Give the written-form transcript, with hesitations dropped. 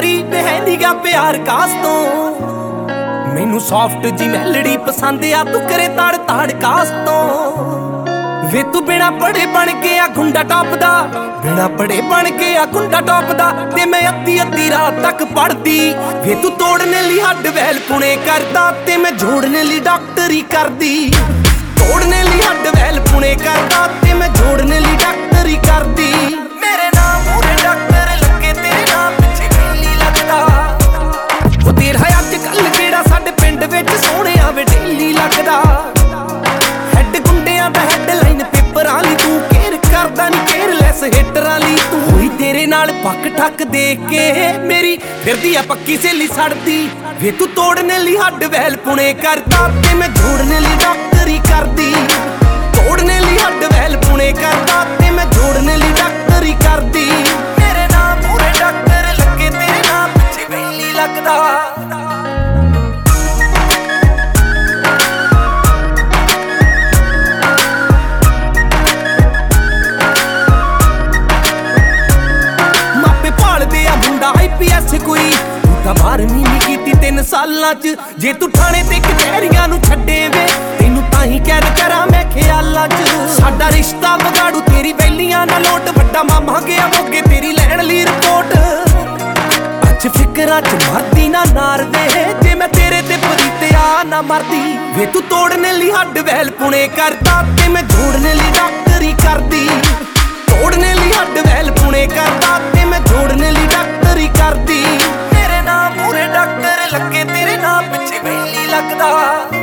ਯਾਰੀ ਹੈ ਨੀਗਾ ਪਿਆਰ ਕਾਸ ਤੋਂ। ਮੈਨੂੰ ਸੌਫਟ ਜੀ ਮੈਲੜੀ ਪਸੰਦ ਆ ਤੂੰ ਕਰੇ ਤੜ ਤੜ ਕਾਸ ਤੋਂ। ਵੇ ਤੂੰ ਬਿਨਾ ਪੜੇ ਬਣ ਕੇ ਆ ਗੁੰਡਾ ਟੌਪ ਦਾ, ਬਿਨਾ ਪੜੇ ਬਣ ਕੇ ਆ ਗੁੰਡਾ ਟੌਪ ਦਾ। ਤੇ ਮੈਂ ਅੱਧੀ ਅੱਧੀ ਰਾਤ ਤੱਕ ਪੜਦੀ। ਵੇ ਤੂੰ ਤੋੜਨੇ ਲਈ ਹੱਡ ਵੈਲ ਪੁਣੇ ਕਰਦਾ, ਤੇ ਮੈਂ ਜੋੜਨੇ ਲਈ ਡਾਕਟਰੀ ਕਰਦੀ। ਤੋੜਨੇ ਲਈ ਹੱਡ ਵੈਲ ਪੁਣੇ ਕਰਦਾ, ਤੇ ਮੈਂ ਜੋੜਨੇ ਲਈ ਡਾਕਟਰੀ ਕਰਦੀ। ਮੇਰੇ ਨਾਮ ਮੂਰੇ ਡਾਕਟਰ ਲੱਗੇ, ਤੇਰੇ ਨਾਮ ਪਿੱਛੇ ਵੇਲੀ ਲੱਗਦਾ। ਉਹ ਤੇਰਾ ਅੱਜ ਕੱਲ ਕਿਹੜਾ ਸਾਡੇ ਪਿੰਡ ਵਿੱਚ ਸੋਹਣਿਆ ਵੇ ਢੇਲੀ ਲੱਗਦਾ। ਹੈਡ ਗੁੰਡਿਆਂ ਦਾ ਹੈਡਲਾਈਨ ਪੇਪਰਾਂ ਲਈ ਤੂੰ ਕੇਅਰ ਕਰਦਾ ਨੀ ਕੇਅਰਲੈਸ ਹਿੱਟਰਾਂ ਲਈ ਤੂੰ। ਹੋਈ ਤੇਰੇ ਨਾਲ ਪੱਕ ਠੱਕ ਦੇਖ ਕੇ ਮੇਰੀ ਫਿਰਦੀ ਆ ਪੱਕੀ ਸਹੇਲੀ ਸੜਦੀ। ਵੇ ਤੂੰ ਤੋੜਨੇ ਲਈ ਹੱਡ ਵੈਲ ਪੁਣੇ ਕਰਦਾ, ਤੇ ਮੈਂ ਜੋੜਨੇ ਲਈ ਡਾਕਟਰੀ ਕਰਦੀ। ਤੋੜਨੇ ਲਈ ਹੱਡ ਵੈਲ ਪੁਣੇ ਕਰਦਾ, ਤੇ ਮੈਂ ਜੋੜਨੇ ਲਈ ਡਾਕਟਰੀ ਕਰਦੀ। ਮੇਰੇ ਨਾਮ ਮੂਰੇ ਡਾਕਟਰ ਲੱਗੇ, ਤੇਰੇ ਨਾਮ ਪਿੱਛੇ ਵੇਲੀ ਲੱਗਦਾ। IPS ਕੋਈ ਤੂੰ ਤਾਂ 12ਵੀਂ ਨਹੀਂ ਕੀਤੀ 3 ਸਾਲਾਂ ਚ। ਜੇ ਤੂੰ ਥਾਣੇ ਤੇ ਕਚਹਿਰੀਆਂ ਨੂੰ ਛੱਡੇ ਵੇ, ਤੈਨੂੰ ਤਾਂ ਹੀ ਕੈਦ ਕਰਾਂ ਮੈਂ ਖਿਆਲਾਂ ਚ। ਸਾਡਾ ਰਿਸ਼ਤਾ ਵਿਗਾੜੂ ਤੇਰੀ ਵੈਲੀਆਂ ਨਾਲ ਲੋਟ, ਵੱਡਾ ਮਾਮਾ ਗਿਆ ਮੋਗੇ ਤੇਰੀ ਲੈਣ ਲਈ ਰਿਪੋਰਟ। ਅੱਜ ਫਿਕਰਾਂ ਚ ਮਰਦੀ ਨਾ ਨਾਰ ਵੇ, ਜੇ ਮੈਂ ਤੇਰੇ ਤੇ ਪਰੀਤਿਆ ਨਾ ਮਰਦੀ। ਵੇ ਤੂੰ ਤੋੜਨੇ ਲਈ ਹੱਡ ਵੈਲ ਪੁਣੇ ਕਰਦਾ, ਤੇ ਮੈਂ ਜੋੜਨੇ ਲਈ ਡਾਕਟਰੀ ਕਰਦੀ। ਤੋੜਨੇ ਲਈ ਹੱਡ ਵੈਲ ਪੁਣੇ ਕਰਦਾ, ਤੇ ਮੈਂ ਜੋੜਨੇ ਲਈ ਡਾਕਟਰੀ ਕਰਦੀ। ਮੇਰੇ ਨਾਮ ਮੂਰੇ ਡਾਕਟਰ ਲੱਗੇ, ਤੇਰੇ ਨਾਮ ਪਿੱਛੇ ਵੇਲੀ ਲੱਗਦਾ।